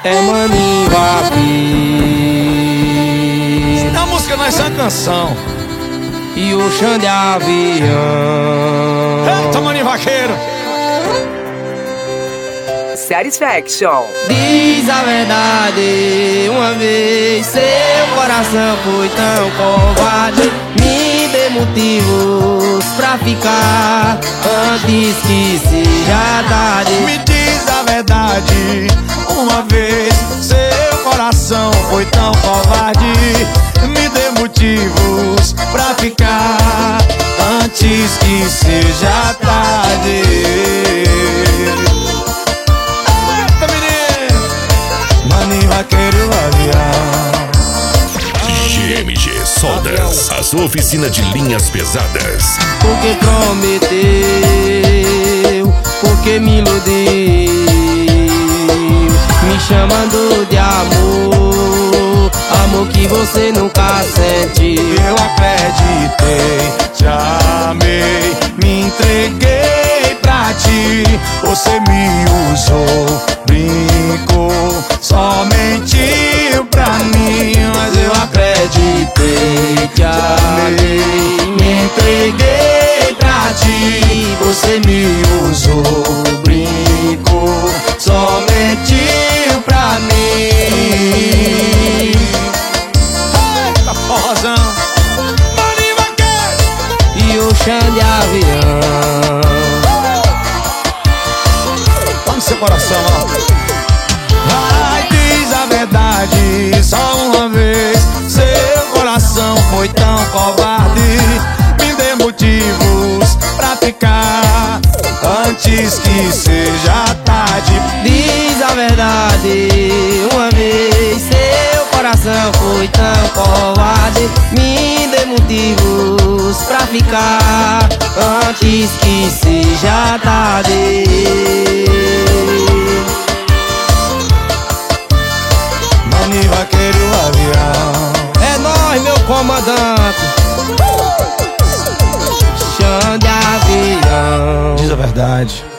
é Maninho aqui. Na música nós é uma canção. E o chão de avião. Eita, Maninho Vaqueiro. Satisfaction. Diz a verdade, uma vez seu coração foi tão covarde. Me dê motivos pra ficar antes que seja tarde. Me diz a verdade, uma vez seu coração foi tão covarde. Me dê motivos pra ficar antes que seja tarde. Eita, menino, Maninho Vaqueiro avião. GMG Soldas, a sua oficina de linhas pesadas. Porque prometeu, porque me iludiu, me chamando de amor, amor que você nunca sentiu. Eu acreditei, te amei, me entreguei pra ti. Você me usou, brincou, só mentiu pra mim. Mas eu acreditei, te amei, me entreguei pra ti. Você me usou, brincou, só mentiu pra mim. Eita, forrozão, Maninho Vaqueiro. E o chão de avião. Tá no seu coração, ó. Ai, diz a verdade, só uma vez seu coração foi tão covarde. Me dê motivos pra ficar antes que seja tarde. Diz a verdade, uma vez seu coração foi tão covarde. Me dê motivos pra ficar antes que seja tarde. Maninho Vaqueiro avião. É nóis, meu comandante. Chão de avião. Diz a verdade.